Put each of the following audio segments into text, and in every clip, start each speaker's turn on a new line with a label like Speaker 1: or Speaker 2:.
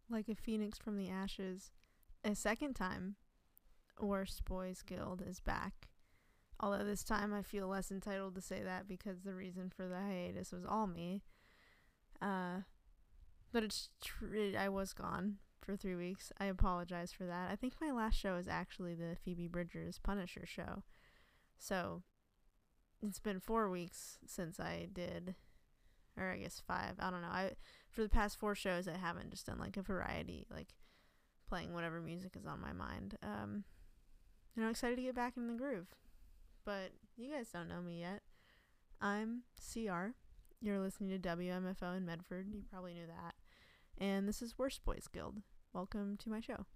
Speaker 1: Like a phoenix from the ashes, a second time, Worst Boys Guild is back. Although this time I feel less entitled to say that because the reason for the hiatus was all me. But it's true. I was gone for 3 weeks. I apologize for that. I think my last show is actually the Phoebe Bridgers Punisher show. So it's been 4 weeks since I did, or I guess 5. I don't know. For the past 4 shows, I haven't just done like a variety, like playing whatever music is on my mind. And I'm excited to get back in the groove. But you guys don't know me yet. I'm CR. You're listening to WMFO in Medford. You probably knew that. And this is Worst Boys Guild. Welcome to my show.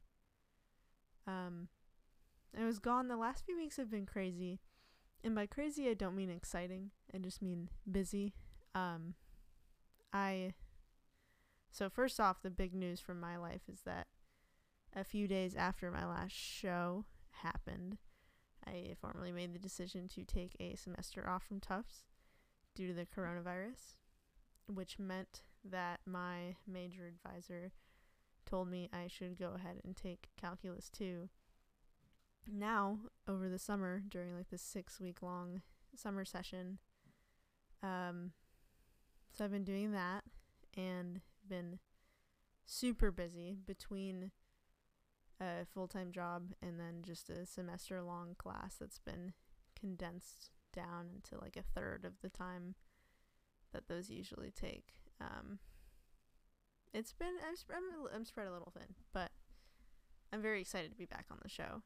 Speaker 1: I was gone. The last few weeks have been crazy. And by crazy, I don't mean exciting. I just mean busy. So first off, the big news from my life is that a few days after my last show happened, I formally made the decision to take a semester off from Tufts due to the coronavirus, which meant that my major advisor told me I should go ahead and take Calculus 2 now over the summer during like this 6-week long summer session. So I've been doing that and been super busy between a full-time job and then just a semester-long class that's been condensed down into like a third of the time that those usually take. I'm spread a little thin, but I'm very excited to be back on the show.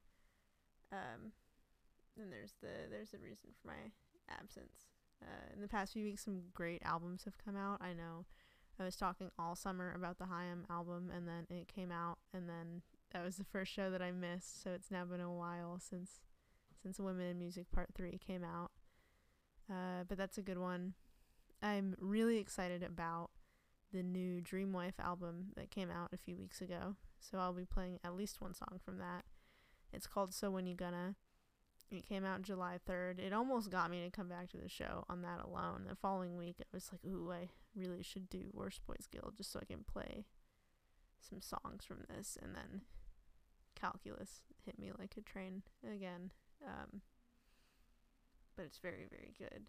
Speaker 1: And there's a reason for my absence. In the past few weeks, some great albums have come out. I know I was talking all summer about the Haim album, and then it came out, and then that was the first show that I missed, so it's now been a while since Women in Music Part 3 came out. But that's a good one. I'm really excited about the new Dreamwife album that came out a few weeks ago, so I'll be playing at least one song from that. It's called So When You Gonna. It came out July 3rd. It almost got me to come back to the show on that alone. The following week, I was like, ooh, I really should do Worst Boys Guild just so I can play some songs from this. And then Calculus hit me like a train again. But it's very, very good.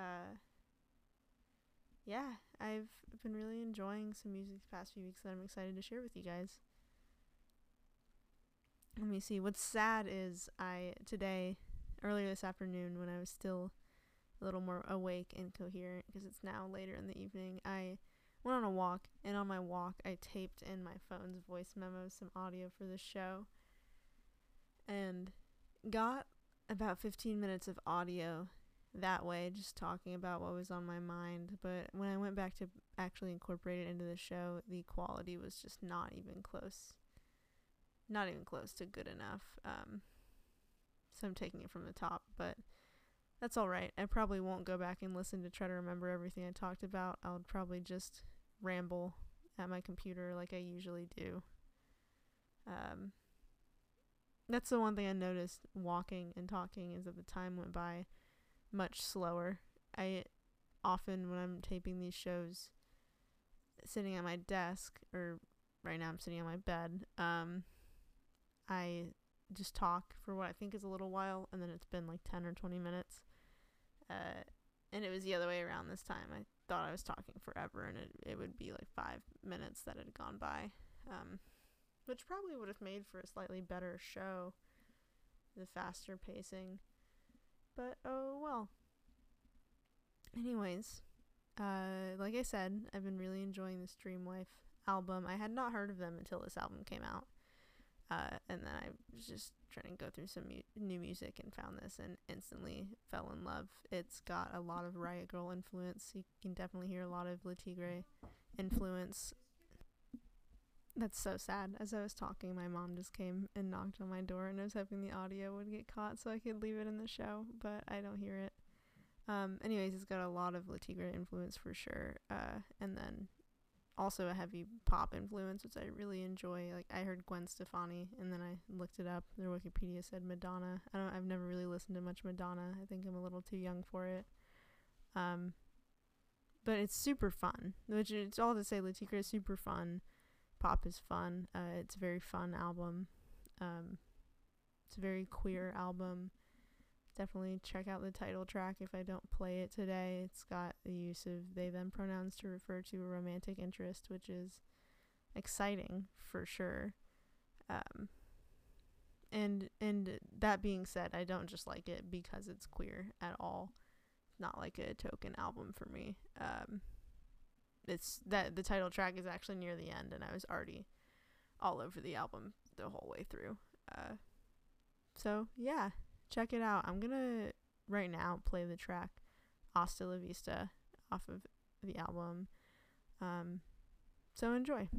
Speaker 1: Yeah, I've been really enjoying some music the past few weeks that I'm excited to share with you guys. Let me see. What's sad is earlier this afternoon, when I was still a little more awake and coherent, because it's now later in the evening, I went on a walk, and on my walk, I taped in my phone's voice memos some audio for the show, and got about 15 minutes of audio that way, just talking about what was on my mind. But when I went back to actually incorporate it into the show, the quality was just not even close to good enough. So I'm taking it from the top, but that's all right. I probably won't go back and listen to try to remember everything I talked about. I'll probably just ramble at my computer like I usually do. That's the one thing I noticed walking and talking, is that the time went by much slower. I often, when I'm taping these shows, sitting at my desk, or right now I'm sitting on my bed, I just talk for what I think is a little while, and then it's been like 10 or 20 minutes. And it was the other way around this time. I thought I was talking forever, and it would be like 5 minutes that had gone by. Which probably would have made for a slightly better show, the faster pacing. But oh well. Anyways, like I said, I've been really enjoying this Dreamwife album. I had not heard of them until this album came out. And then I was just trying to go through some new music and found this and instantly fell in love. It's got a lot of Riot Grrrl influence. You can definitely hear a lot of Le Tigre influence. That's so sad. As I was talking, my mom just came and knocked on my door, and I was hoping the audio would get caught so I could leave it in the show, but I don't hear it. Anyways, it's got a lot of Le Tigre influence for sure. And then also a heavy pop influence, which I really enjoy. Like, I heard Gwen Stefani, and then I looked it up. Their Wikipedia said Madonna. I've never really listened to much Madonna. I think I'm a little too young for it. But it's super fun, which it's all to say Le Tigre is super fun. Pop is Fun. It's a very fun album. It's a very queer album. Definitely check out the title track if I don't play it today. It's got the use of they them pronouns to refer to a romantic interest, which is exciting for sure. And that being said, I don't just like it because it's queer at all. Not like a token album for me. It's that the title track is actually near the end, and I was already all over the album the whole way through. So yeah, check it out. I'm gonna right now play the track Hasta La Vista off of the album. So enjoy.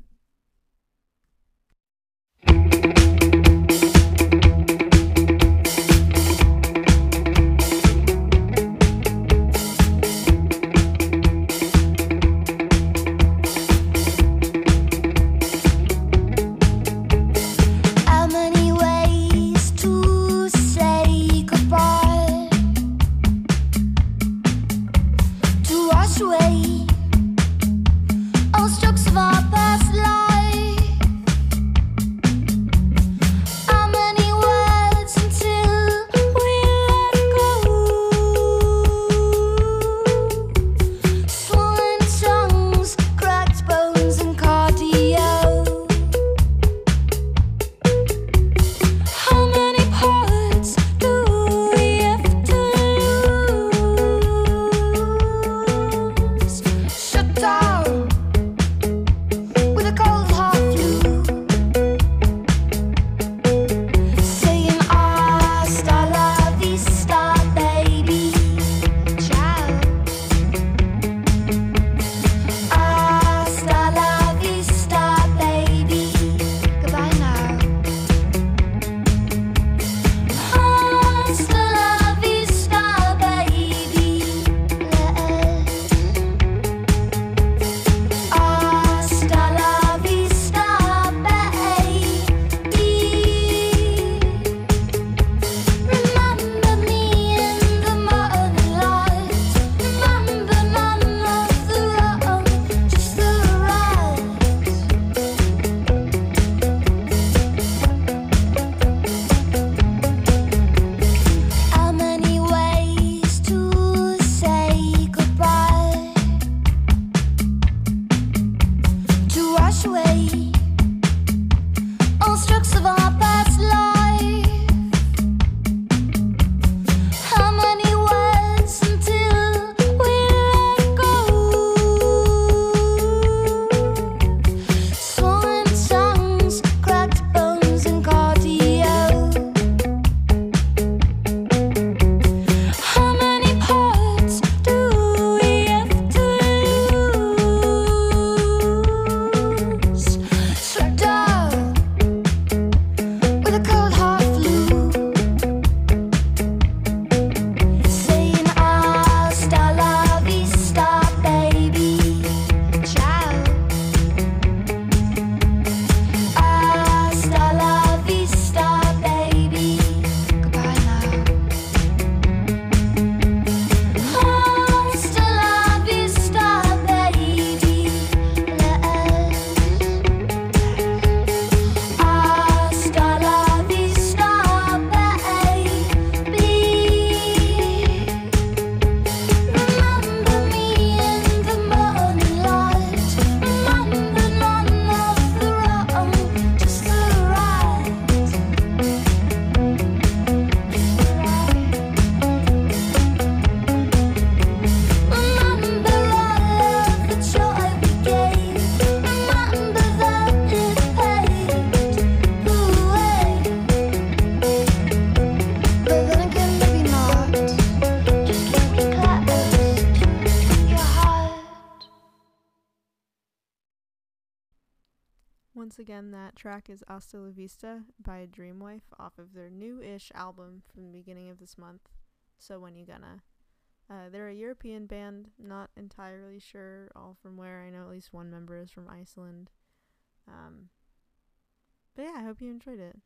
Speaker 1: Once again, that track is Hasta La Vista by Dreamwife off of their new-ish album from the beginning of this month, So When You Gonna. They're a European band, not entirely sure all from where. I know at least one member is from Iceland. But yeah, I hope you enjoyed it.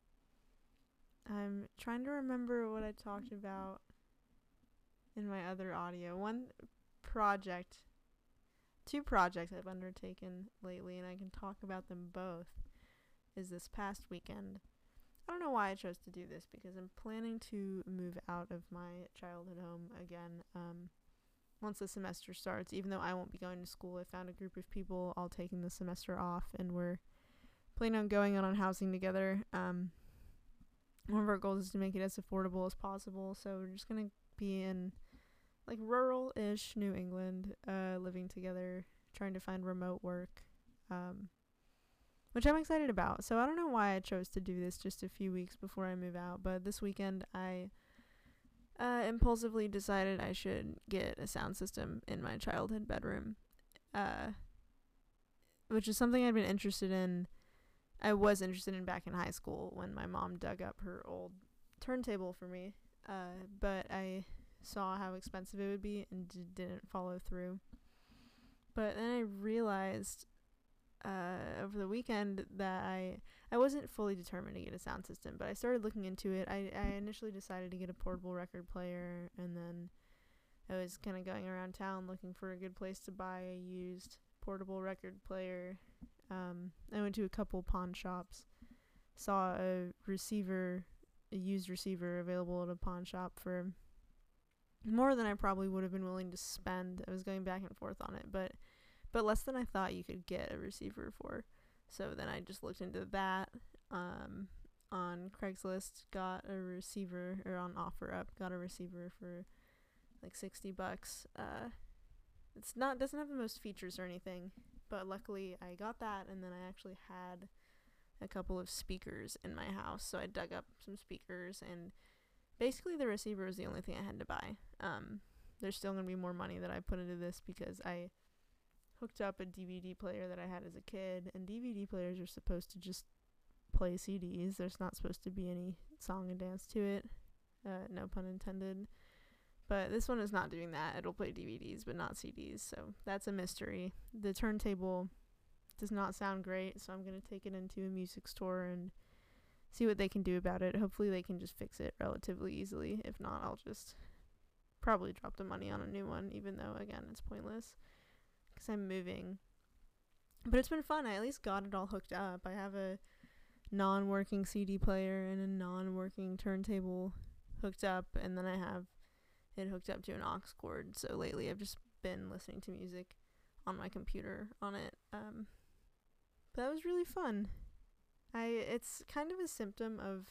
Speaker 1: I'm trying to remember what I talked about in my other audio. One project two projects I've undertaken lately, and I can talk about them both, is this past weekend. I don't know why I chose to do this, because I'm planning to move out of my childhood home again once the semester starts. Even though I won't be going to school, I found a group of people all taking the semester off, and we're planning on going out on housing together. One of our goals is to make it as affordable as possible, so we're just going to be in like rural-ish New England, living together, trying to find remote work, which I'm excited about. So I don't know why I chose to do this just a few weeks before I move out, but this weekend I impulsively decided I should get a sound system in my childhood bedroom, which is something I'd been interested in. I was interested in back in high school when my mom dug up her old turntable for me, but I saw how expensive it would be and didn't follow through. But then I realized over the weekend that I wasn't fully determined to get a sound system, but I started looking into it. I initially decided to get a portable record player, and then I was kind of going around town looking for a good place to buy a used portable record player. I went to a couple pawn shops, saw a used receiver available at a pawn shop for more than I probably would have been willing to spend. I was going back and forth on it, but less than I thought you could get a receiver for. So then I just looked into that on Craigslist, got a receiver, or on OfferUp, got a receiver for like $60. Doesn't have the most features or anything, but luckily I got that, and then I actually had a couple of speakers in my house, so I dug up some speakers, and basically the receiver was the only thing I had to buy. There's still going to be more money that I put into this because I hooked up a DVD player that I had as a kid, and DVD players are supposed to just play CDs. There's not supposed to be any song and dance to it. No pun intended. But this one is not doing that. It'll play DVDs, but not CDs, so that's a mystery. The turntable does not sound great, so I'm going to take it into a music store and see what they can do about it. Hopefully they can just fix it relatively easily. If not, I'll just probably drop the money on a new one, even though, again, it's pointless because I'm moving. But it's been fun. I at least got it all hooked up. I have a non-working CD player and a non-working turntable hooked up, and then I have it hooked up to an aux cord. So lately I've just been listening to music on my computer on it. But that was really fun. It's kind of a symptom of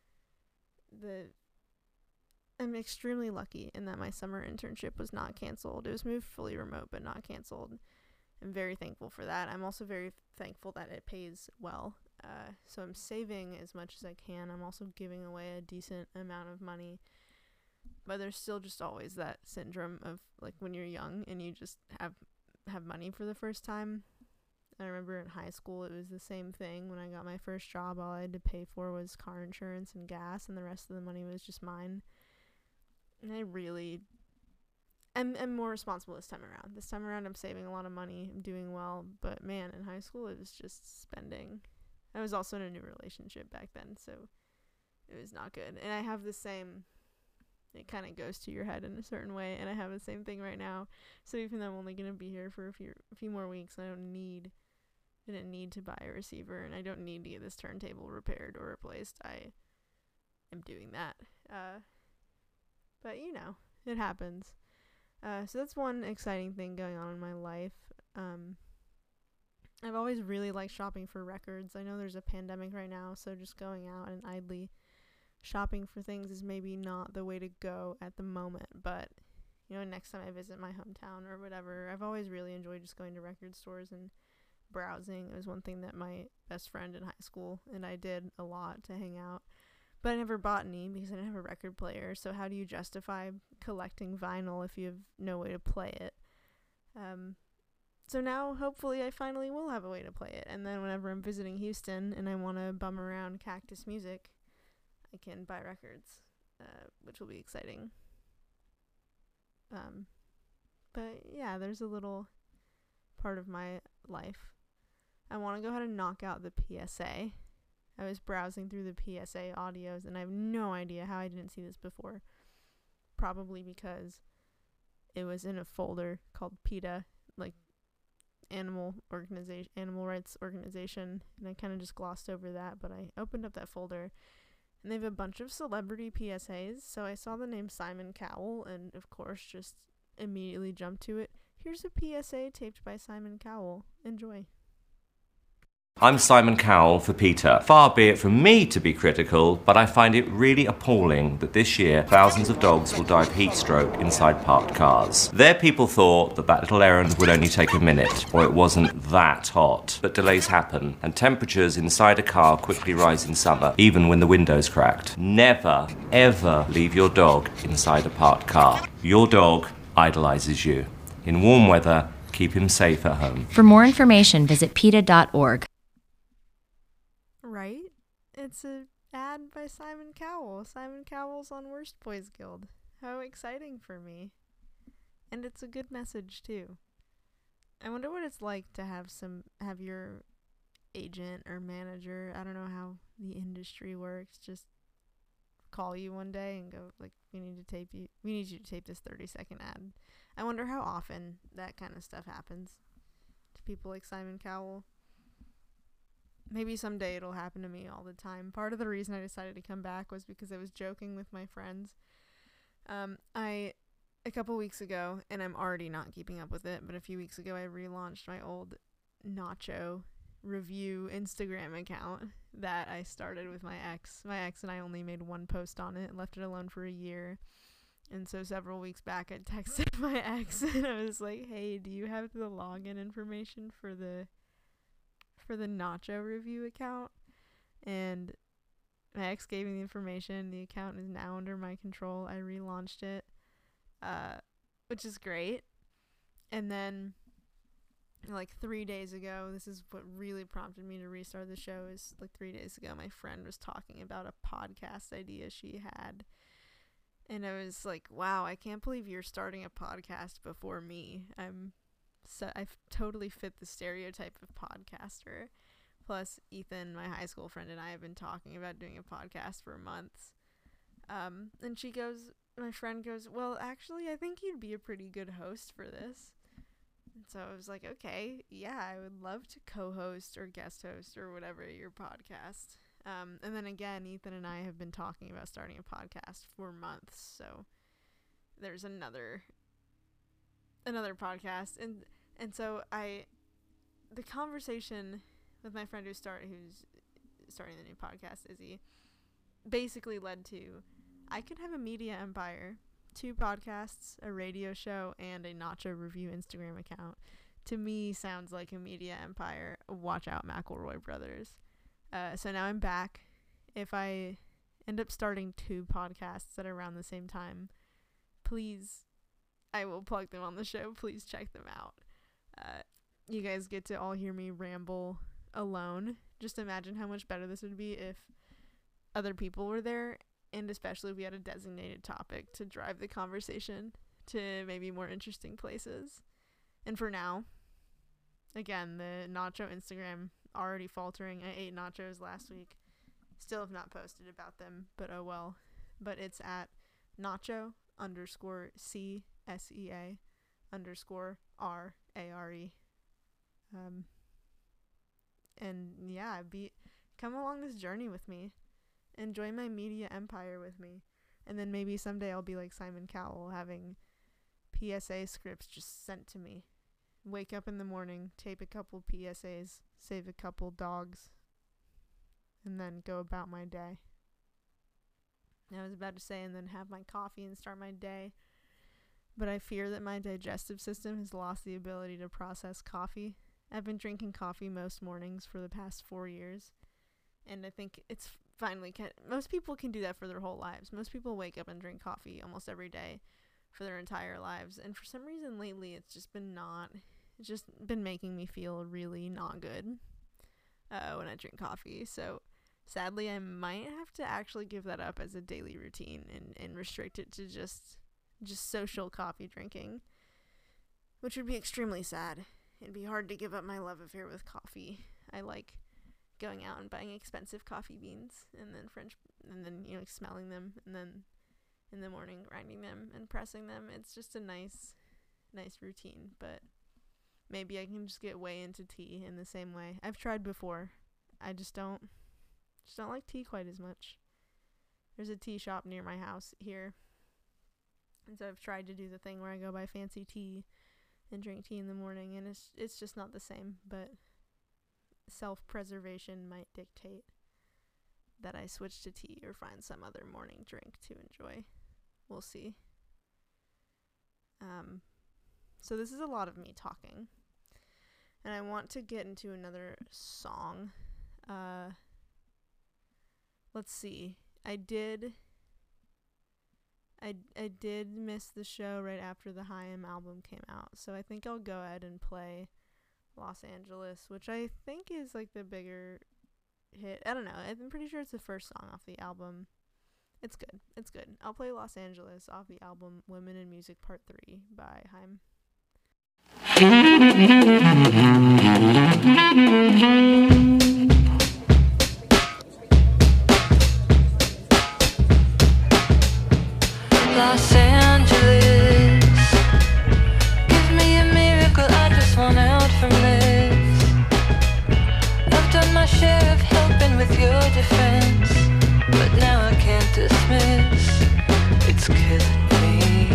Speaker 1: I'm extremely lucky in that my summer internship was not canceled. It was moved fully remote, but not canceled. I'm very thankful for that. I'm also very thankful that it pays well. So I'm saving as much as I can. I'm also giving away a decent amount of money. But there's still just always that syndrome of, like, when you're young and you just have money for the first time. I remember in high school it was the same thing. When I got my first job, all I had to pay for was car insurance and gas, and the rest of the money was just mine. And I really am more responsible this time around. This time around I'm saving a lot of money. I'm doing well. But man, in high school it was just spending. I was also in a new relationship back then, so it was not good. And I have the same... It kind of goes to your head in a certain way, and I have the same thing right now. So even though I'm only going to be here for a few more weeks, I didn't need to buy a receiver, and I don't need to get this turntable repaired or replaced. I am doing that. But, you know, it happens. So that's one exciting thing going on in my life. I've always really liked shopping for records. I know there's a pandemic right now, so just going out and idly shopping for things is maybe not the way to go at the moment, but you know, next time I visit my hometown or whatever, I've always really enjoyed just going to record stores and browsing. It was one thing that my best friend in high school and I did a lot to hang out, but I never bought any because I didn't have a record player. So how do you justify collecting vinyl if you have no way to play it? So now hopefully I finally will have a way to play it, and then whenever I'm visiting Houston and I want to bum around Cactus Music, I can buy records, which will be exciting. But yeah, there's a little part of my life. I want to go ahead and knock out the PSA. I was browsing through the PSA audios, and I have no idea how I didn't see this before. Probably because it was in a folder called PETA, like animal rights organization, and I kind of just glossed over that, but I opened up that folder, and they have a bunch of celebrity PSAs. So I saw the name Simon Cowell, and of course just immediately jumped to it. Here's a PSA taped by Simon Cowell. Enjoy.
Speaker 2: I'm Simon Cowell for PETA. Far be it from me to be critical, but I find it really appalling that this year thousands of dogs will die of heat stroke inside parked cars. Their people thought that little errand would only take a minute, or it wasn't that hot. But delays happen, and temperatures inside a car quickly rise in summer, even when the window's cracked. Never, ever leave your dog inside a parked car. Your dog idolizes you. In warm weather, keep him safe at home.
Speaker 3: For more information, visit PETA.org.
Speaker 1: Right? It's a ad by Simon Cowell. Simon Cowell's on Worst Boys Guild. How exciting for me. And it's a good message too. I wonder what it's like to have your agent or manager, I don't know how the industry works, just call you one day and go like, we need you to tape this 30-second ad. I wonder how often that kind of stuff happens to people like Simon Cowell. Maybe someday it'll happen to me all the time. Part of the reason I decided to come back was because I was joking with my friends. A couple weeks ago, and I'm already not keeping up with it, but a few weeks ago I relaunched my old Nacho review Instagram account that I started with my ex. My ex and I only made one post on it and left it alone for a year. And so several weeks back I texted my ex and I was like, hey, do you have the login information for the Nacho review account? And my ex gave me the information. The account is now under my control. I relaunched it, which is great. And then like 3 days ago, this is what really prompted me to restart the show, is like 3 days ago my friend was talking about a podcast idea she had. And I was like, wow, I can't believe you're starting a podcast before me. I've totally fit the stereotype of podcaster. Plus, Ethan, my high school friend, and I have been talking about doing a podcast for months. And my friend goes, well, actually, I think you'd be a pretty good host for this. And so I was like, okay, yeah, I would love to co-host or guest host or whatever your podcast. And then again, Ethan and I have been talking about starting a podcast for months. So there's another podcast. And so the conversation with my friend who's starting the new podcast, Izzy, basically led to, I could have a media empire, 2 podcasts, a radio show, and a Nacho review Instagram account. To me, sounds like a media empire. Watch out, McElroy brothers. So now I'm back. If I end up starting 2 podcasts at around the same time, please, I will plug them on the show. Please check them out. You guys get to all hear me ramble alone. Just imagine how much better this would be if other people were there, and especially if we had a designated topic to drive the conversation to maybe more interesting places. And for now, again, the Nacho Instagram already faltering. I ate nachos last week. Still have not posted about them, but oh well. But it's at Nacho_CSEA_RARE. And yeah, come along this journey with me. Enjoy my media empire with me. And then maybe someday I'll be like Simon Cowell, having PSA scripts just sent to me. Wake up in the morning, tape a couple PSAs, save a couple dogs, and then go about my day. I was about to say, and then have my coffee and start my day. But I fear that my digestive system has lost the ability to process coffee. I've been drinking coffee most mornings for the past 4 years. And I think it's finally, most people can do that for their whole lives. Most people wake up and drink coffee almost every day for their entire lives. And for some reason lately, it's just been making me feel really not good when I drink coffee. So sadly, I might have to actually give that up as a daily routine and restrict it to just social coffee drinking, which would be extremely sad. It'd be hard to give up my love affair with coffee. I like going out and buying expensive coffee beans and then smelling them, and then in the morning grinding them and pressing them. It's just a nice routine, but maybe I can just get way into tea in the same way. I've tried before. I just don't like tea quite as much. There's a tea shop near my house here. And so I've tried to do the thing where I go buy fancy tea and drink tea in the morning, and it's just not the same, but self-preservation might dictate that I switch to tea or find some other morning drink to enjoy. We'll see. So this is a lot of me talking, and I want to get into another song. Let's see. I did miss the show right after the Haim album came out, so I think I'll go ahead and play Los Angeles, which I think is like the bigger hit. I don't know. I'm pretty sure it's the first song off the album. It's good. It's good. I'll play Los Angeles off the album Women in Music Part 3 by Haim.
Speaker 4: Los Angeles, give me a miracle, I just want out from this. I've done my share of helping with your defense, but now I can't dismiss. It's killing me.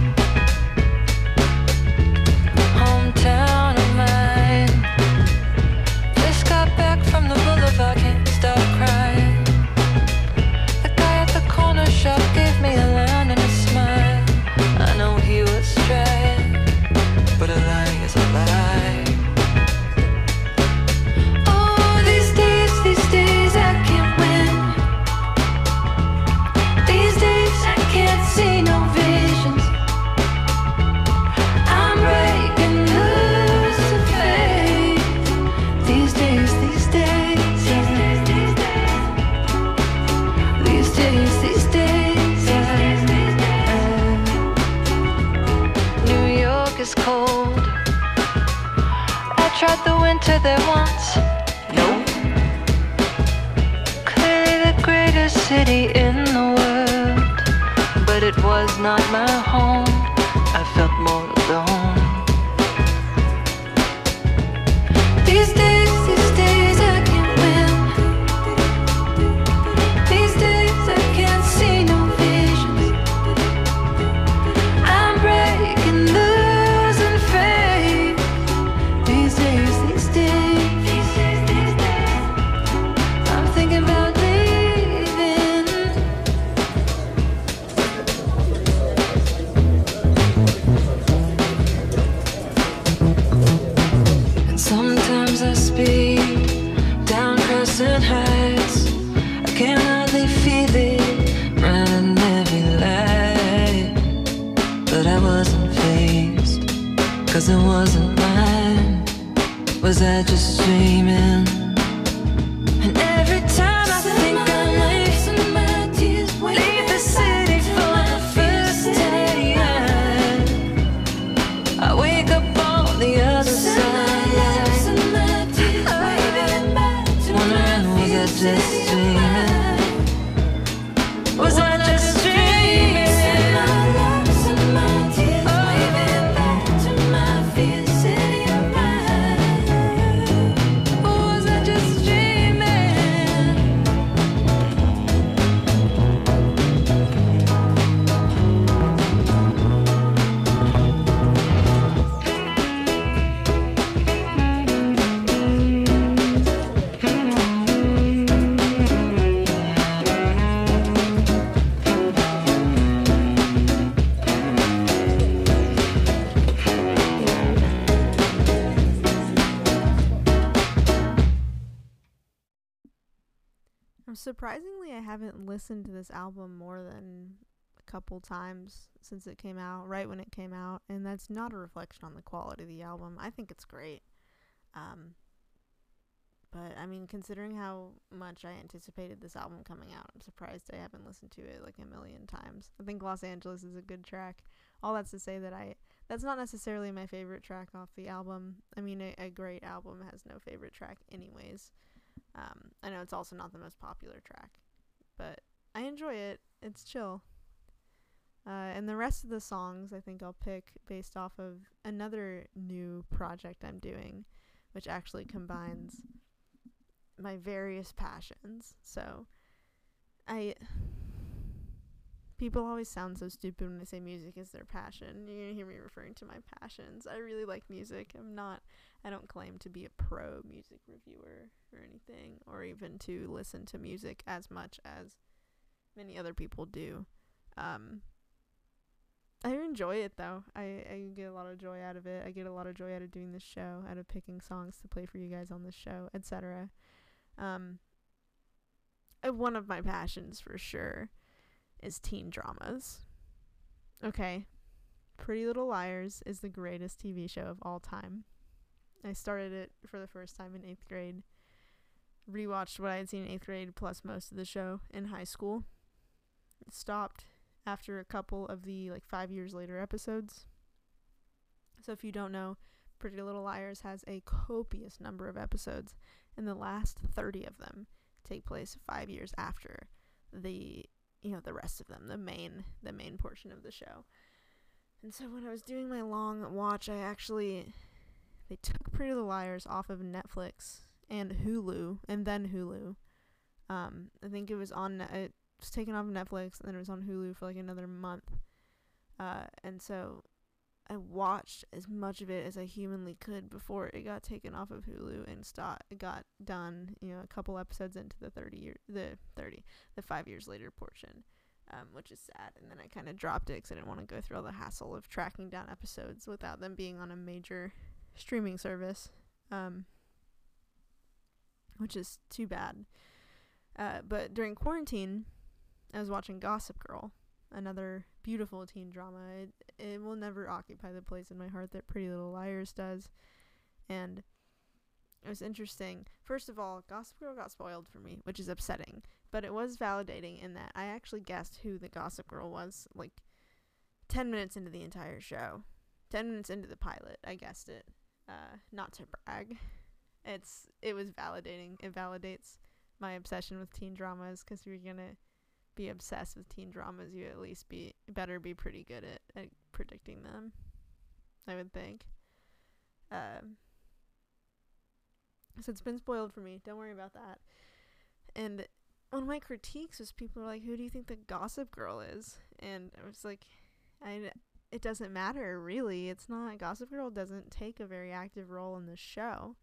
Speaker 4: Hometown of mine, just got back from the boulevard, can't stop crying. The guy at the corner shop gave me a line and a smile. I know he was trying, but a lie is a lie. Oh, these days I can't win. These days I can't see no visions. I'm breaking loose of faith. These days New York is cold. I tried the winter there once. Nope. Clearly the greatest city in the world, but it was not my home. I felt more alone. These days I can't win. These days I can't see no visions. I'm breaking loose and faith. These days I'm thinking about leaving. And sometimes I speed down Crescent Heights. I can hardly feel it running every light, but I wasn't fazed, 'cause it wasn't mine. Was I just dreaming? And every time I think I leave the city for the first time, I wake up on the other side. Wondering, was I just dreaming? Was I just dreaming? Or was I just dreaming?
Speaker 1: Surprisingly, I haven't listened to this album more than a couple times since it came out, right when it came out, and that's not a reflection on the quality of the album. I think it's great. But, I mean, considering how much I anticipated this album coming out, I'm surprised I haven't listened to it like a million times. I think Los Angeles is a good track. All that's to say that that's not necessarily my favorite track off the album. I mean, a great album has no favorite track anyways. I know it's also not the most popular track, but I enjoy it. It's chill. And the rest of the songs I think I'll pick based off of another new project I'm doing, which actually combines my various passions. So people always sound so stupid when they say music is their passion. You're gonna hear me referring to my passions. I really like music. I don't claim to be a pro music reviewer or anything, or even to listen to music as much as many other people do. I enjoy it though. I get a lot of joy out of it. I get a lot of joy out of doing this show, out of picking songs to play for you guys on this show, etc. One of my passions for sure is teen dramas. Okay. Pretty Little Liars is the greatest TV show of all time. I started it for the first time in 8th grade. Rewatched what I had seen in 8th grade plus most of the show in high school. It stopped after a couple of the 5 years later episodes. So if you don't know, Pretty Little Liars has a copious number of episodes, and the last 30 of them take place 5 years after the rest of them, the main portion of the show. And so when I was doing my long watch, they took Pretty Little Liars off of Netflix and Hulu, and then Hulu. I think it was taken off of Netflix, and then it was on Hulu for another month. And so I watched as much of it as I humanly could before it got taken off of Hulu and it got done, a couple episodes into the 5 years later portion, which is sad. And then I kind of dropped it because I didn't want to go through all the hassle of tracking down episodes without them being on a major streaming service, which is too bad. But during quarantine, I was watching Gossip Girl, another beautiful teen drama. It will never occupy the place in my heart that Pretty Little Liars does. And it was interesting. First of all, Gossip Girl got spoiled for me, which is upsetting. But it was validating in that I actually guessed who the Gossip Girl was 10 minutes into the entire show. 10 minutes into the pilot, I guessed it. Not to brag. It was validating. It validates my obsession with teen dramas, because if you're gonna be obsessed with teen dramas, you at least better be pretty good at predicting them, I would think. So it's been spoiled for me. Don't worry about that. And one of my critiques was people were like, who do you think the Gossip Girl is? And I was like, it doesn't matter, really. It's not. Gossip Girl doesn't take a very active role in the show.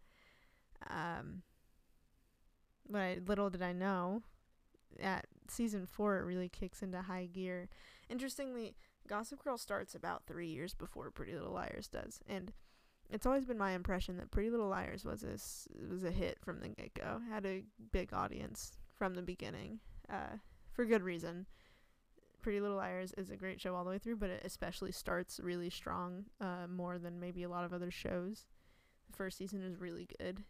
Speaker 1: But little did I know, at season 4 it really kicks into high gear. Interestingly, Gossip Girl starts about 3 years before Pretty Little Liars does, and it's always been my impression that Pretty Little Liars was a hit from the get-go. Had a big audience from the beginning, for good reason. Pretty Little Liars is a great show all the way through, but it especially starts really strong, more than maybe a lot of other shows. The first season is really good.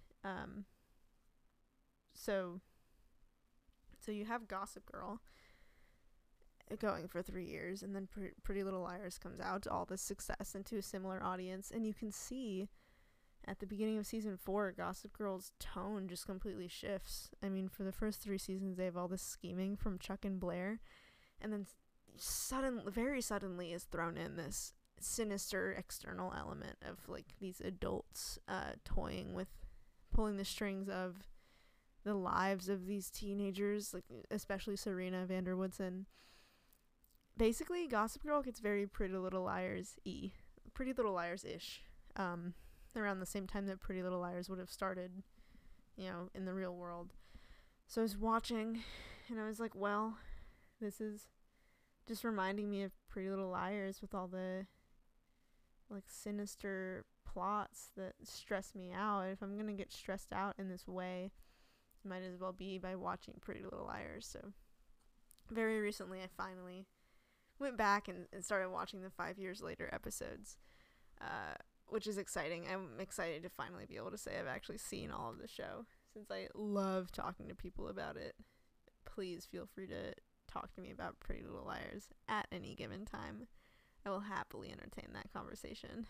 Speaker 1: So you have Gossip Girl going for 3 years, and then Pretty Little Liars comes out to all this success and to a similar audience, and you can see at the beginning of season 4, Gossip Girl's tone just completely shifts. I mean, for the first 3 seasons, they have all this scheming from Chuck and Blair, and then very suddenly is thrown in this sinister external element of these adults toying with pulling the strings of the lives of these teenagers, especially Serena van der Woodsen. Basically, Gossip Girl gets very Pretty Little Liars-y. Pretty Little Liars-ish. Around the same time that Pretty Little Liars would have started, in the real world. So I was watching, and I was like, well, this is just reminding me of Pretty Little Liars with all the, sinister plots that stress me out. If I'm gonna get stressed out in this way, it might as well be by watching Pretty Little Liars. So very recently, I finally went back and started watching the 5 years later episodes, which is exciting. I'm excited to finally be able to say I've actually seen all of the show, since I love talking to people about it. Please feel free to talk to me about Pretty Little Liars at any given time. I will happily entertain that conversation.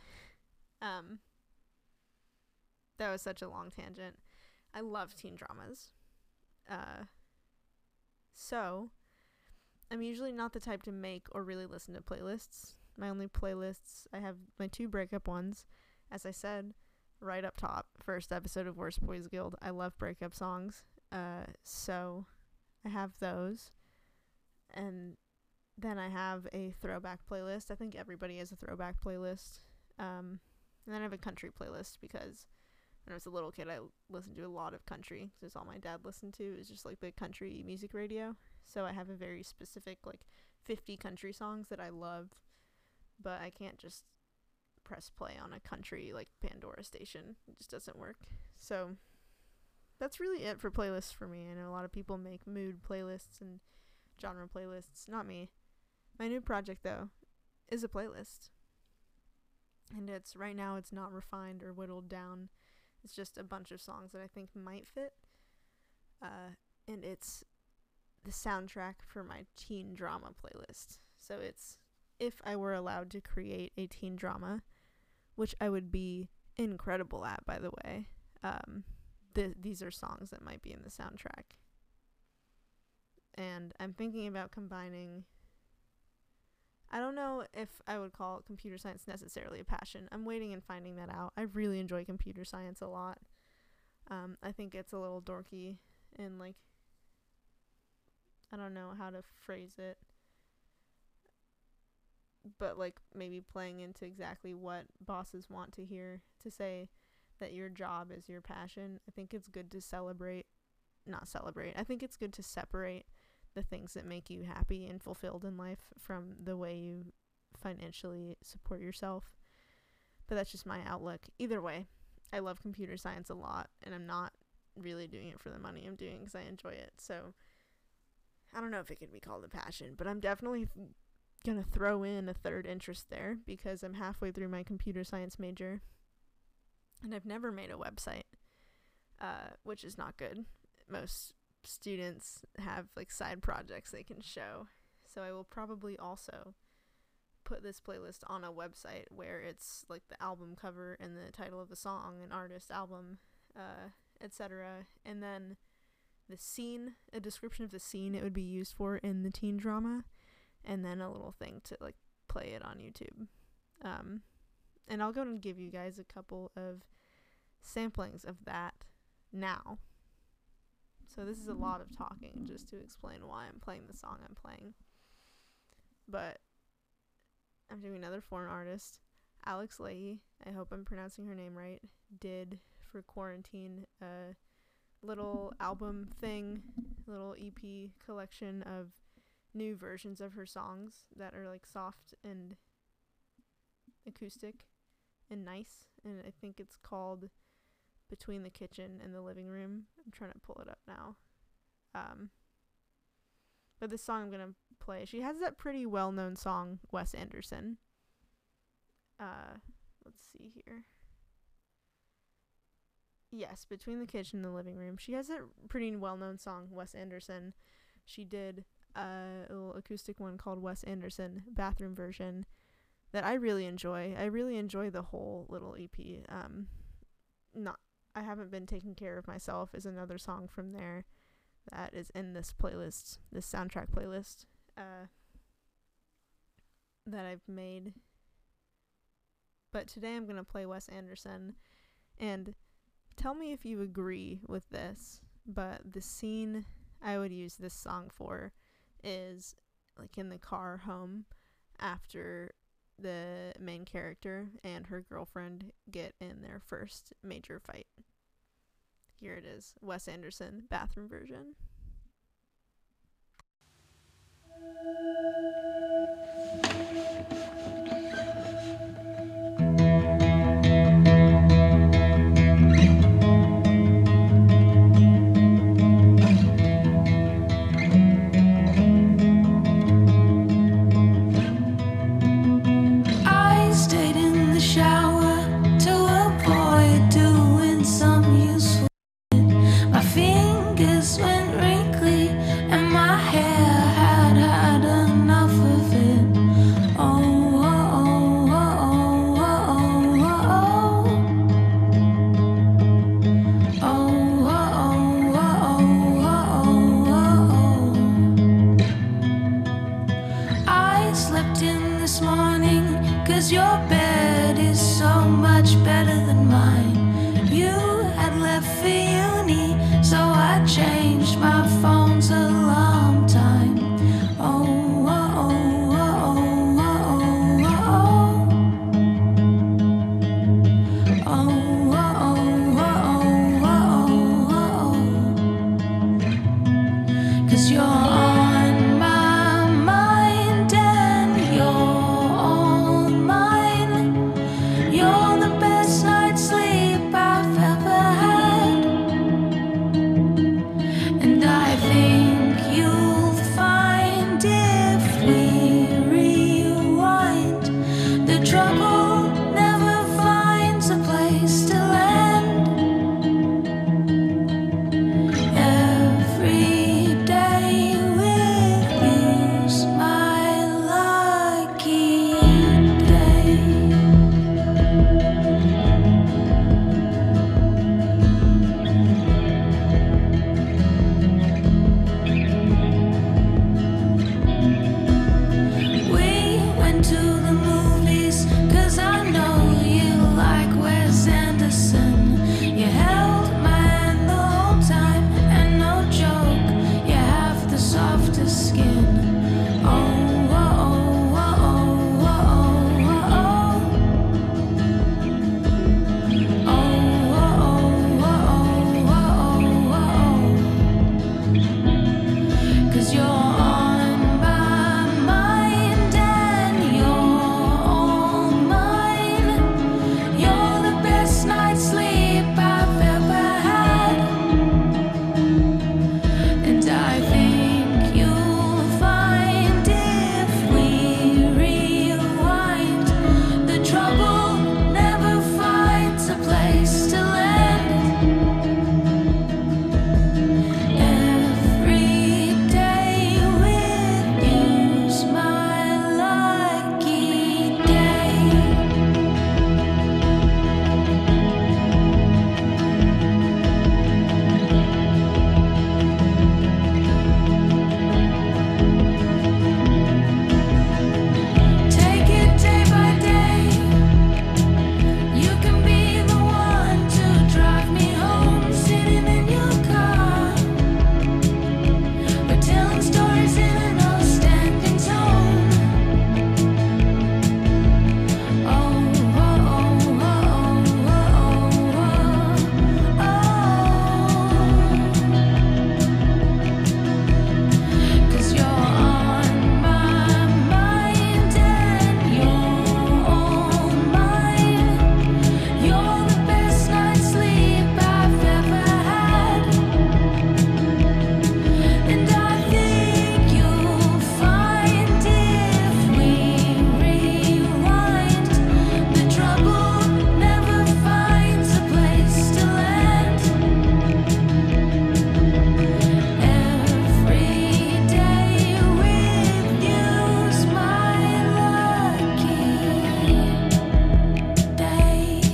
Speaker 1: That was such a long tangent. I love teen dramas. So I'm usually not the type to make or really listen to playlists. My only playlists, I have my 2 breakup ones, as I said, right up top, first episode of Worst Boys Guild. I love breakup songs, so I have those. And then I have a throwback playlist. I think everybody has a throwback playlist. And then I have a country playlist because when I was a little kid, I listened to a lot of country. Because all my dad listened to is just like the country music radio. So I have a very specific, like, 50 country songs that I love. But I can't just press play on a country, like, Pandora station. It just doesn't work. So that's really it for playlists for me. I know a lot of people make mood playlists and genre playlists. Not me. My new project, though, is a playlist. And right now it's not refined or whittled down. It's just a bunch of songs that I think might fit. And it's the soundtrack for my teen drama playlist. So it's if I were allowed to create a teen drama, which I would be incredible at, by the way. These are songs that might be in the soundtrack. And I'm thinking about combining... I don't know if I would call computer science necessarily a passion. I'm waiting and finding that out. I really enjoy computer science a lot. I think it's a little dorky and, like, I don't know how to phrase it. But, like, maybe playing into exactly what bosses want to hear, to say that your job is your passion. I think it's good to I think it's good to separate the things that make you happy and fulfilled in life from the way you financially support yourself. But that's just my outlook. Either way, I love computer science a lot, and I'm not really doing it for the money. I'm doing it because I enjoy it. So I don't know if it could be called a passion, but I'm definitely gonna throw in a third interest there because I'm halfway through my computer science major, and I've never made a website, which is not good. Most students have, like, side projects they can show, so I will probably also put this playlist on a website where it's like the album cover and the title of the song and artist, album, etc., and then the scene, a description of the scene it would be used for in the teen drama, and then a little thing to, like, play it on YouTube. And I'll go and give you guys a couple of samplings of that now. So this is a lot of talking just to explain why I'm playing the song I'm playing. But I'm doing another foreign artist. Alex Leahy, I hope I'm pronouncing her name right, did for quarantine a little album thing, little EP collection of new versions of her songs that are, like, soft and acoustic and nice. And I think it's called Between the Kitchen and the Living Room. I'm trying to pull it up now. But this song I'm going to play, she has that pretty well-known song, Wes Anderson. Let's see here. Yes, Between the Kitchen and the Living Room. She has a pretty well-known song, Wes Anderson. She did a little acoustic one called Wes Anderson, bathroom version, that I really enjoy. I really enjoy the whole little EP. I Haven't Been Taking Care of Myself is another song from there that is in this playlist, this soundtrack playlist, that I've made. But today I'm going to play Wes Anderson, and tell me if you agree with this, but the scene I would use this song for is, like, in the car home after the main character and her girlfriend get in their first major fight. Here it is, Wes Anderson, bathroom version.
Speaker 4: I stayed in the shower to avoid doing some useful. My fingers went wrinkly and my hair had enough of it. Oh, oh, oh, oh, oh, oh, oh, oh, oh, oh, oh, oh, oh. my phone's alarm time. Oh, oh, oh, oh, oh, oh, oh, oh, oh, oh, oh, oh. 'Cause you're on my mind and you're all mine. You're the best night's sleep I've ever had. And I think you'll find if we rewind, the trouble never finds a place to land. Every day with you's my lucky day. We went to the movies 'cause I know you like Wes Anderson. You held my hand the whole time, and no joke, you have the softest skin. Oh, oh, oh, oh, oh, oh, oh, oh, oh, oh, oh, oh. 'Cause you're on my mind and you're all mine. You're the best night's sleep I've ever had. And I think you'll find if we rewind, the trouble never finds a place to land. Every day with you's my lucky day. Take it day by day. You can be the one to drive me home, sitting in your car. We're telling stories in an old standing tone. Oh, oh, oh, oh, oh, oh, oh. 'Cause you're on my mind and you're all mine. You're the best night's sleep I've ever had. And I think you'll find if we rewind, the trouble never finds a place to land. Every day with you's my lucky day.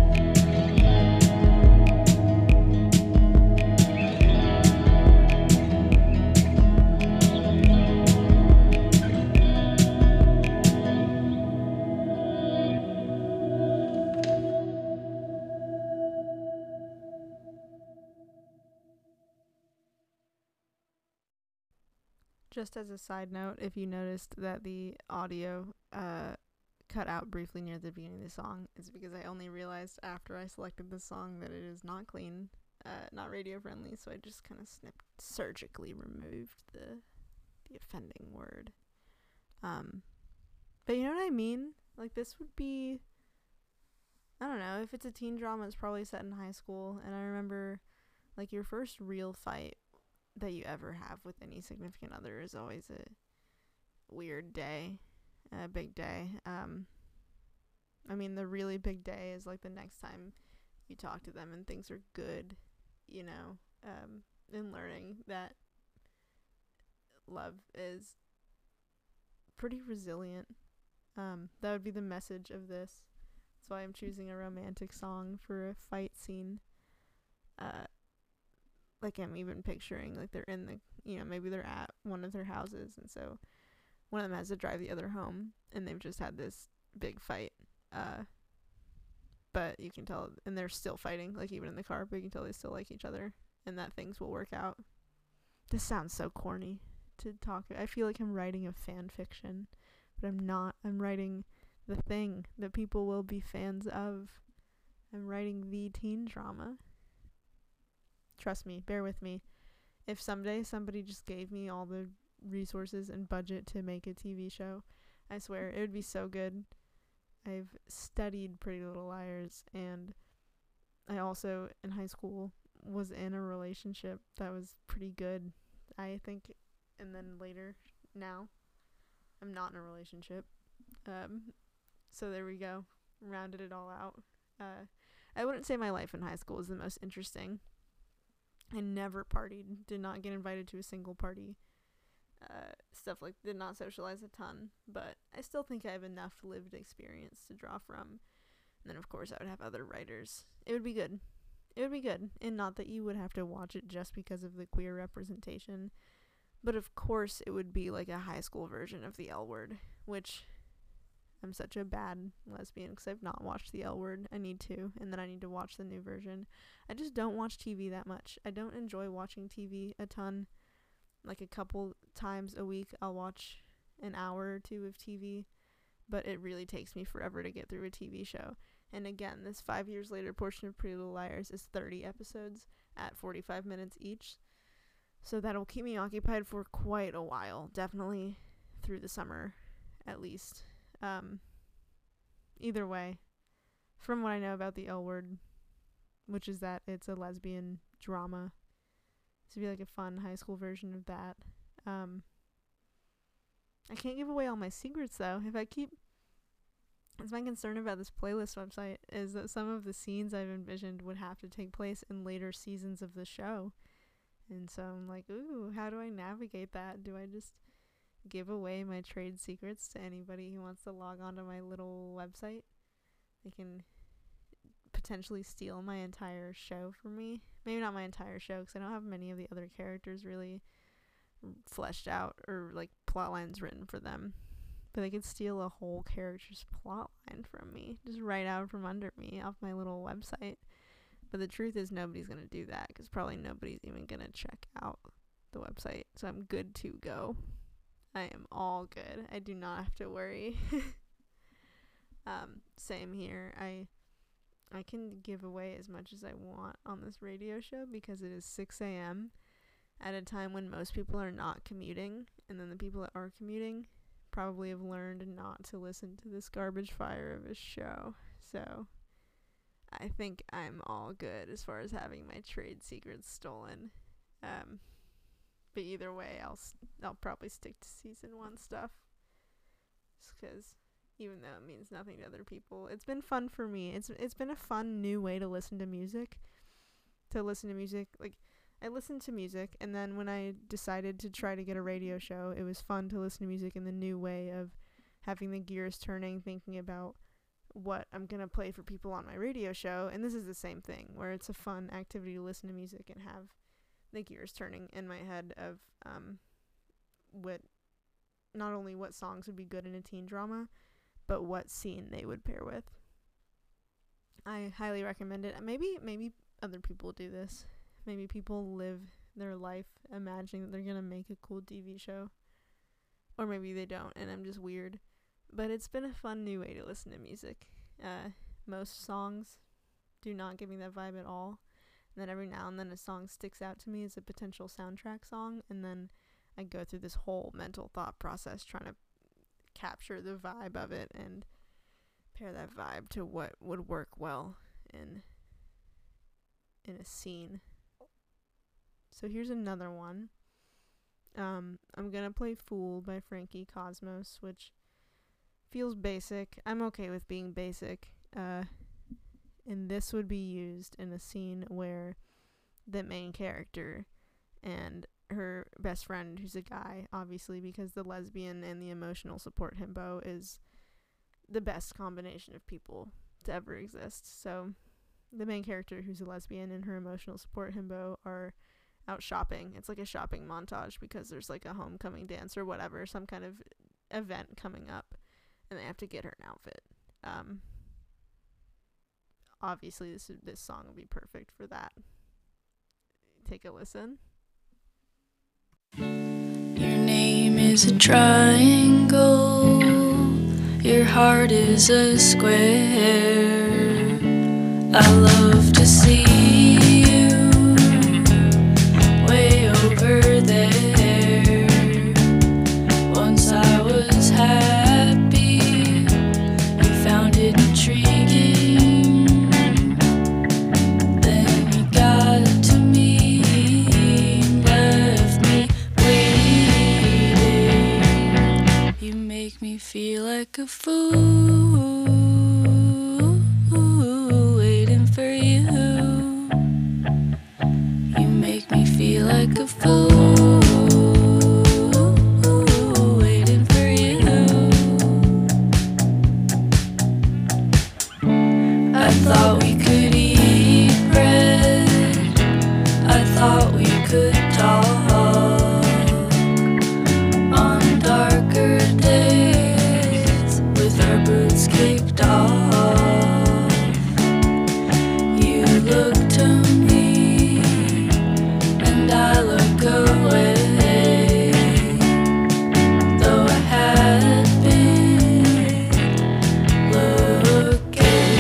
Speaker 1: Just as a side note, if you noticed that the audio cut out briefly near the beginning of the song, it's because I only realized after I selected the song that it is not clean, not radio friendly, so I just kind of surgically removed the offending word. But you know what I mean? Like, this would be, I don't know, if it's a teen drama, it's probably set in high school, and I remember, like, your first real fight that you ever have with any significant other is always a weird day, a big day. I mean, the really big day is, like, the next time you talk to them and things are good, you know, and learning that love is pretty resilient. That would be the message of this. That's why I'm choosing a romantic song for a fight scene. Like, I'm even picturing, like, they're in the, you know, maybe they're at one of their houses, and so one of them has to drive the other home, and they've just had this big fight. But you can tell, and they're still fighting, like, even in the car, but you can tell they still like each other, and that things will work out. This sounds so corny to talk. I feel like I'm writing a fan fiction, but I'm not. I'm writing the thing that people will be fans of. I'm writing the teen drama. Trust me, bear with me. If someday somebody just gave me all the resources and budget to make a TV show, I swear it would be so good. I've studied Pretty Little Liars, and I also, in high school, was in a relationship that was pretty good, I think. And then later, now, I'm not in a relationship. So there we go. Rounded it all out. I wouldn't say my life in high school was the most interesting. I never partied, did not get invited to a single party. Stuff like, did not socialize a ton, but I still think I have enough lived experience to draw from. And then, of course, I would have other writers. It would be good. It would be good. And not that you would have to watch it just because of the queer representation. But, of course, it would be like a high school version of The L Word, which I'm such a bad lesbian because I've not watched The L Word. I need to. And then I need to watch the new version. I just don't watch TV that much. I don't enjoy watching TV a ton. Like a couple times a week, I'll watch an hour or two of TV. But it really takes me forever to get through a TV show. And again, this 5 years later portion of Pretty Little Liars is 30 episodes at 45 minutes each. So that'll keep me occupied for quite a while. Definitely through the summer, at least. Either way, from what I know about The L Word, which is that it's a lesbian drama, to be like a fun high school version of that. I can't give away all my secrets, though. That's my concern about this playlist website, is that some of the scenes I've envisioned would have to take place in later seasons of the show. And so I'm like, ooh, how do I navigate that? Do I just give away my trade secrets to anybody who wants to log on to my little website? They can potentially steal my entire show from me. Maybe not my entire show, because I don't have many of the other characters really fleshed out or like plot lines written for them. But they could steal a whole character's plot line from me, just right out from under me off my little website. But the truth is nobody's going to do that, because probably nobody's even going to check out the website. So I'm good to go. I am all good. I do not have to worry. Same here. I can give away as much as I want on this radio show because it is 6 a.m. at a time when most people are not commuting. And then the people that are commuting probably have learned not to listen to this garbage fire of a show. So I think I'm all good as far as having my trade secrets stolen. But either way, I'll probably stick to season 1 stuff. Just because, even though it means nothing to other people, it's been fun for me. It's been a fun new way to listen to music. Like, I listened to music, and then when I decided to try to get a radio show, it was fun to listen to music in the new way of having the gears turning, thinking about what I'm going to play for people on my radio show. And this is the same thing, where it's a fun activity to listen to music and have the gears turning in my head of not only what songs would be good in a teen drama, but what scene they would pair with. I highly recommend it. Maybe other people do this. Maybe people live their life imagining that they're going to make a cool TV show. Or maybe they don't, and I'm just weird. But it's been a fun new way to listen to music. Most songs do not give me that vibe at all. And then every now and then a song sticks out to me as a potential soundtrack song, and then I go through this whole mental thought process trying to capture the vibe of it and pair that vibe to what would work well in a scene. So here's another one. I'm gonna play Fool by Frankie Cosmos, which feels basic. I'm okay with being basic. And this would be used in a scene where the main character and her best friend, who's a guy, obviously, because the lesbian and the emotional support himbo is the best combination of people to ever exist. So the main character, who's a lesbian, and her emotional support himbo are out shopping. It's like a shopping montage because there's like a homecoming dance or whatever, some kind of event coming up, and they have to get her an outfit. Obviously this song would be perfect for that. Take a listen.
Speaker 5: is a triangle, your heart is a square. I love to see you way over there. Once I was happy, you found it intriguing. Then you got to me, left me waiting. You make me feel like a fool, waiting for you. You make me feel like a fool, waiting for you. I thought we could eat bread, I thought we could talk on darker days with our boots kicked off. You look to me and I look away, though I had been looking.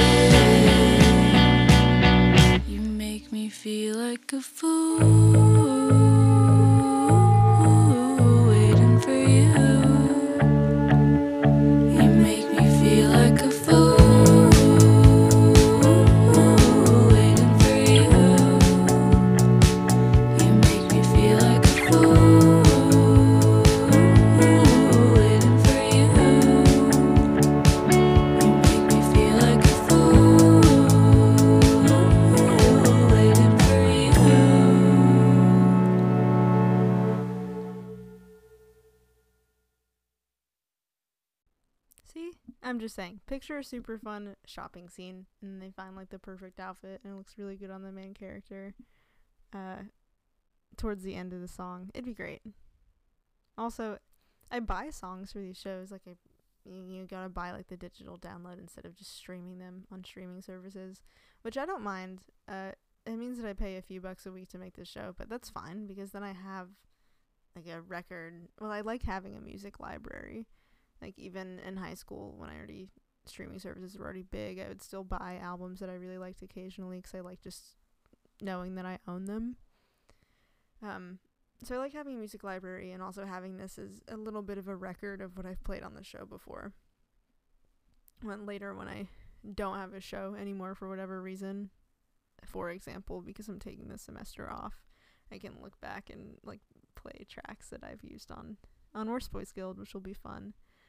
Speaker 5: You make me feel like a fool, waiting for you. You make me feel like a fool, waiting for you. You make me feel like a fool, waiting for you. You make me feel like a fool, waiting for you.
Speaker 1: See, I'm just saying, picture a super fun shopping scene, and they find like the perfect outfit, and it looks really good on the main character. Towards the end of the song, it'd be great. Also, I buy songs for these shows, like you gotta buy like the digital download instead of just streaming them on streaming services, which I don't mind. It means that I pay a few bucks a week to make this show, but that's fine because then I have like a record. Well, I like having a music library. Like even in high school, when streaming services were already big, I would still buy albums that I really liked occasionally because I like just knowing that I own them. So I like having a music library, and also having this as a little bit of a record of what I've played on the show before. When I don't have a show anymore for whatever reason, for example, because I'm taking this semester off, I can look back and like play tracks that I've used on Worst Boys Guild, which will be fun.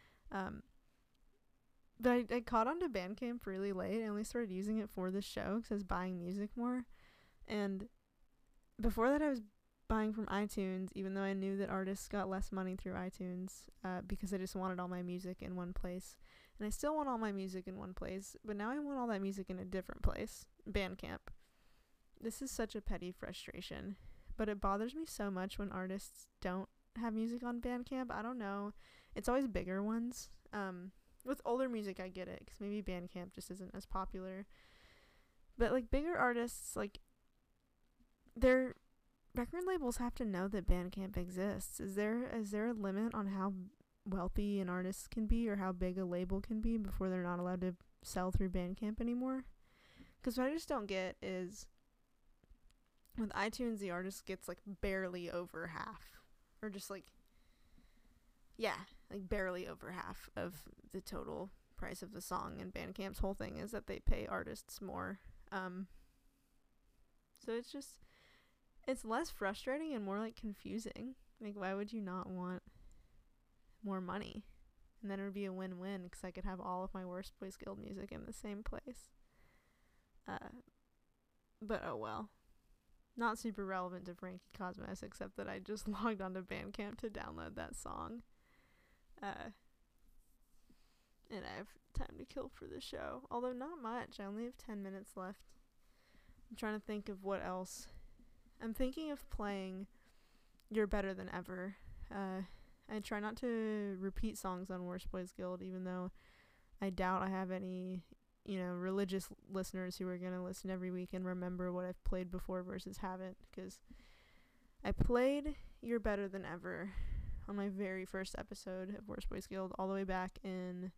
Speaker 1: But I caught on to Bandcamp really late. I only started using it for this show because I was buying music more. And before that, I was buying from iTunes, even though I knew that artists got less money through iTunes, because I just wanted all my music in one place. And I still want all my music in one place, but now I want all that music in a different place, Bandcamp. This is such a petty frustration, but it bothers me so much when artists don't have music on Bandcamp. I don't know. It's always bigger ones. With older music, I get it, because maybe Bandcamp just isn't as popular. But, like, bigger artists, like, their record labels have to know that Bandcamp exists. Is there a limit on how wealthy an artist can be, or how big a label can be, before they're not allowed to sell through Bandcamp anymore? Because what I just don't get is, with iTunes, the artist gets, like, barely over half. Or just, like, yeah, like, barely over half of the total price of the song. And Bandcamp's whole thing is that they pay artists more. So it's just, it's less frustrating and more, like, confusing. Like, why would you not want more money? And then it would be a win-win, because I could have all of my Worst Boys Guild music in the same place. But oh well. Not super relevant to Frankie Cosmos, except that I just logged onto Bandcamp to download that song. And I have time to kill for the show. Although not much. I only have 10 minutes left. I'm trying to think of what else. I'm thinking of playing You're Better Than Ever. I try not to repeat songs on Worst Boys Guild, even though I doubt I have any, religious listeners who are going to listen every week and remember what I've played before versus haven't, because I played You're Better Than Ever on my very first episode of Worst Boys Guild, all the way back in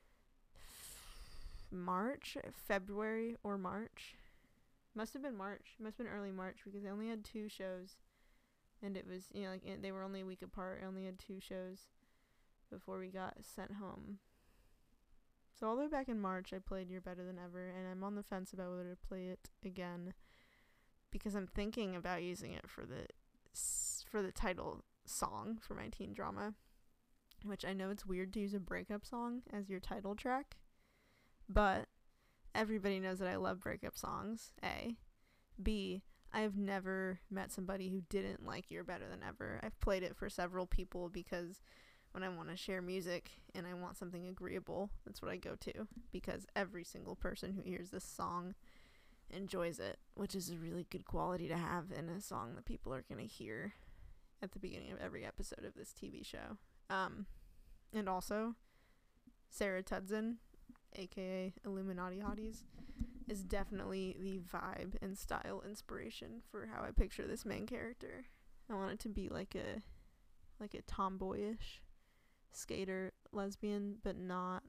Speaker 1: February or March. Must have been March. Must have been early March, because I only had 2 shows, and it was, you know, like, they were only a week apart. I only had 2 shows before we got sent home. So all the way back in March, I played You're Better Than Ever, and I'm on the fence about whether to play it again, because I'm thinking about using it for the title song for my teen drama, which I know it's weird to use a breakup song as your title track, but everybody knows that I love breakup songs, A. B, I have never met somebody who didn't like You're Better Than Ever. I've played it for several people because when I want to share music and I want something agreeable, that's what I go to, because every single person who hears this song enjoys it, which is a really good quality to have in a song that people are going to hear at the beginning of every episode of this TV show. And also, Sarah Tudzin, aka Illuminati Hotties, is definitely the vibe and style inspiration for how I picture this main character. I want it to be like a tomboyish skater lesbian, but not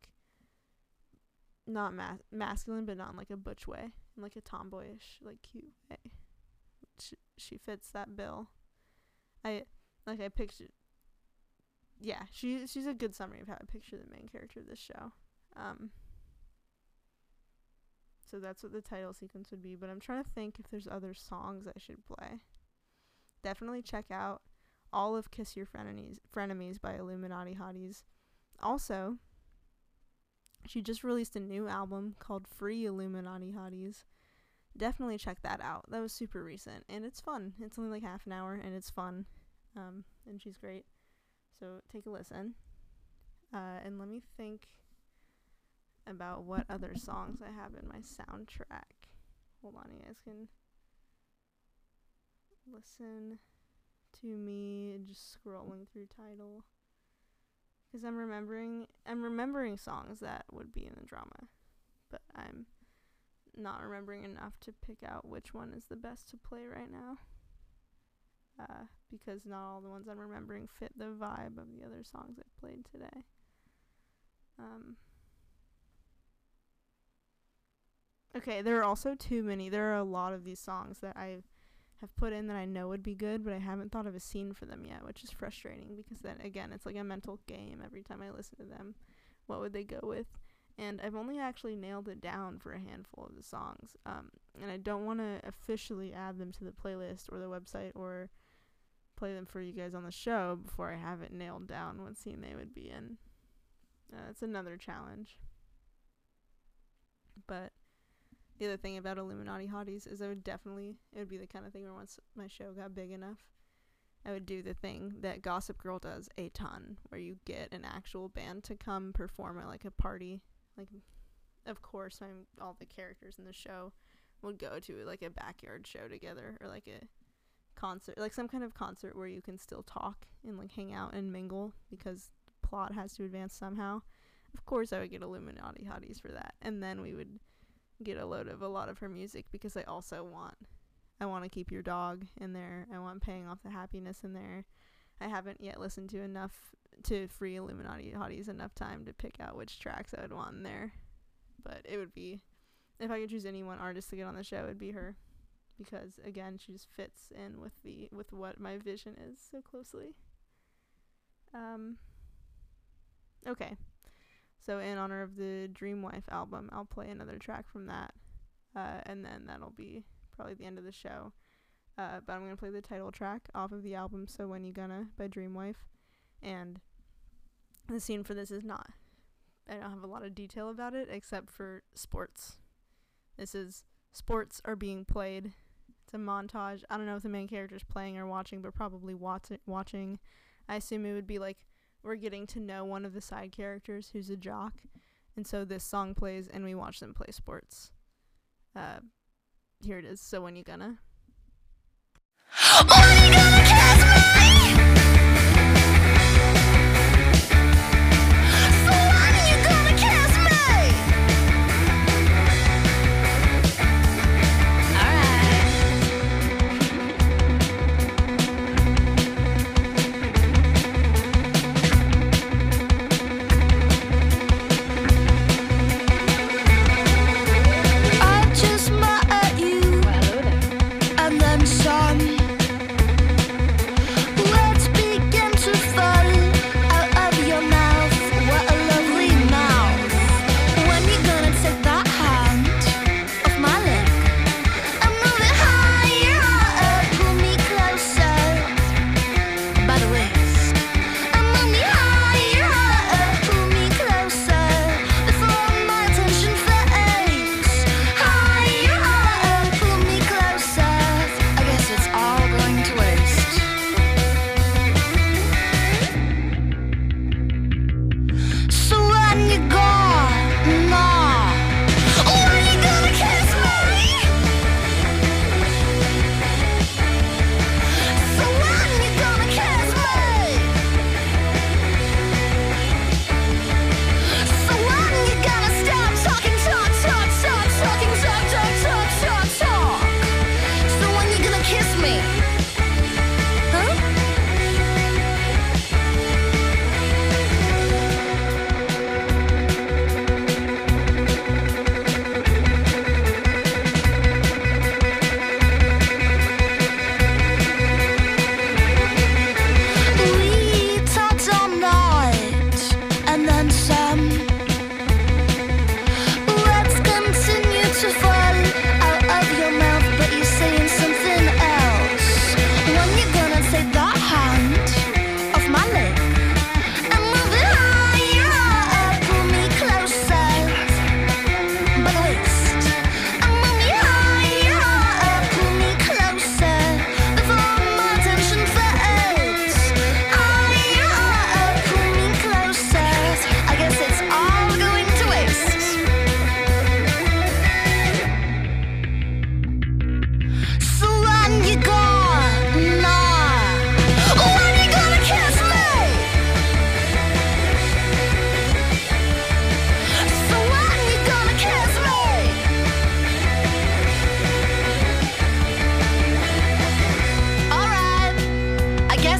Speaker 1: masculine, but not in like a butch way, in like a tomboyish, like, cute way. She fits that bill. I picture, yeah, she's a good summary of how I picture the main character of this show. So that's what the title sequence would be, but I'm trying to think if there's other songs I should play. Definitely check out all of Kiss Your Frenemies by Illuminati Hotties. Also, she just released a new album called Free Illuminati Hotties. Definitely check that out. That was super recent, and it's fun. It's only like half an hour, and it's fun. And she's great. So take a listen. And let me think about what other songs I have in my soundtrack. Hold on, you guys can listen to me just scrolling through Tidal, because I'm remembering songs that would be in the drama, but I'm not remembering enough to pick out which one is the best to play right now, because not all the ones I'm remembering fit the vibe of the other songs I've played today. Okay, there are also too many. There are a lot of these songs that I have put in that I know would be good, but I haven't thought of a scene for them yet, which is frustrating, because then, again, it's like a mental game every time I listen to them. What would they go with? And I've only actually nailed it down for a handful of the songs, and I don't want to officially add them to the playlist or the website or play them for you guys on the show before I have it nailed down what scene they would be in. It's another challenge. But the other thing about Illuminati Hotties is it would be the kind of thing where once my show got big enough, I would do the thing that Gossip Girl does a ton, where you get an actual band to come perform at like a party. Like, of course, all the characters in the show would go to like a backyard show together, or like a concert, like some kind of concert where you can still talk and like hang out and mingle, because the plot has to advance somehow. Of course, I would get Illuminati Hotties for that, and then we would get a load of a lot of her music, because I want to keep your dog in there. I want Paying Off the Happiness in there. I haven't yet listened to enough to Free Illuminati Hotties enough time to pick out which tracks I would want in there. But it would be, if I could choose any one artist to get on the show, it'd be her, because again, she just fits in with what my vision is so closely. Okay. So in honor of the Dreamwife album, I'll play another track from that, and then that'll be probably the end of the show. But I'm going to play the title track off of the album, So When You Gonna, by Dreamwife. And the scene for this is not, I don't have a lot of detail about it, except for sports. This is, sports are being played. It's a montage. I don't know if the main character's playing or watching, but probably watching. I assume it would be like, we're getting to know one of the side characters who's a jock, and so this song plays and we watch them play sports. Here it is, So When You Gonna.
Speaker 6: When you gonna kiss me? So when you gonna kiss me? Alright.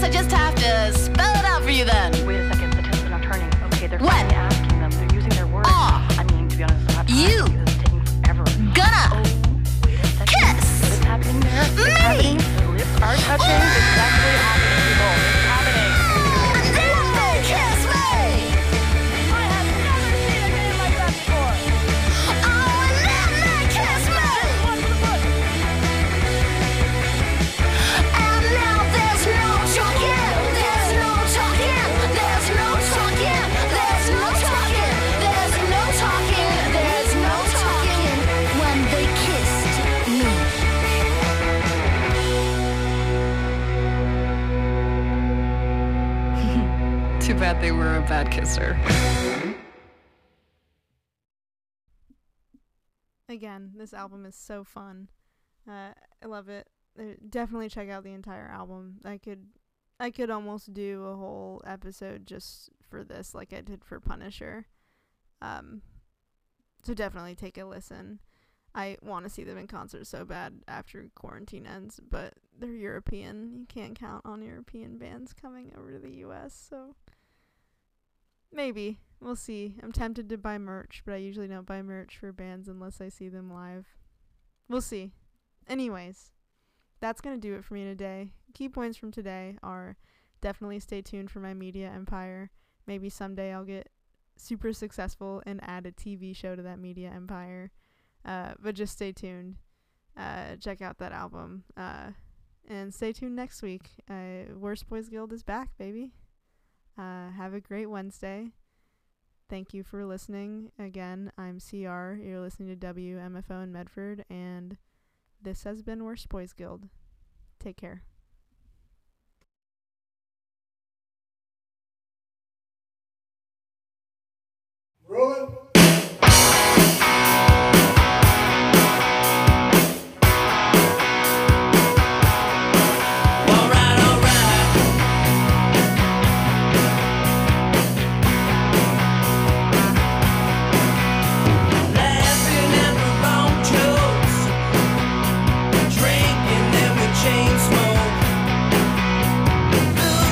Speaker 6: I just have to spell it out for you then.
Speaker 7: Wait a second, the tests are not turning. Okay, they're
Speaker 6: What?
Speaker 7: finally asking them. They're using their words.
Speaker 6: Aw.
Speaker 7: I mean, to be honest, it's not
Speaker 6: You.
Speaker 7: because it's taking forever.
Speaker 6: Gonna
Speaker 7: Oh, wait a second.
Speaker 6: kiss
Speaker 7: What is happening there? What's
Speaker 6: me.
Speaker 7: happening? The lips are touching. It's actually happening, people. It's happening.
Speaker 6: Then they kiss me.
Speaker 7: I have never seen a game like that before.
Speaker 6: Oh, and then they kiss me. And now there's no talking. There's no talking. There's no talking. There's no talking. There's no talking. There's no talking when they kissed me.
Speaker 8: Too bad they were a bad kisser.
Speaker 1: Again, this album is so fun. I love it. Definitely check out the entire album. I could almost do a whole episode just for this, like I did for Punisher. So definitely take a listen. I want to see them in concert so bad after quarantine ends, but they're European. You can't count on European bands coming over to the US, so maybe. We'll see. I'm tempted to buy merch, but I usually don't buy merch for bands unless I see them live. We'll see. Anyways, that's going to do it for me today. Key points from today are definitely stay tuned for my media empire. Maybe someday I'll get super successful and add a TV show to that media empire. But just stay tuned. Check out that album. And stay tuned next week. Worst Boys Guild is back, baby. Have a great Wednesday. Thank you for listening. Again, I'm CR. You're listening to WMFO in Medford, and this has been Worst Boys Guild. Take care.